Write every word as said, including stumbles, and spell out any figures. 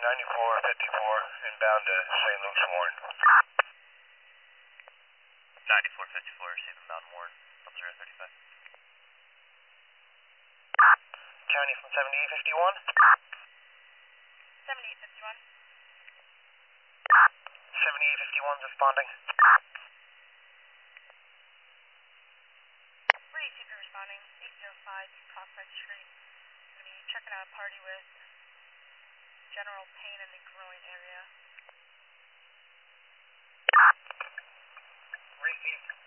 ninety-four fifty-four, inbound to Saint Luke's Warren. ninety-four fifty-four, receive inbound Warren, double zero thirty-five. County from seventy-eight fifty-one. seventy-eight fifty-one. seventy-eight fifty-one's responding. Where do you see responding? eight oh five Prospect Street. Gonna be checking out a party with general pain in the groin area. Received.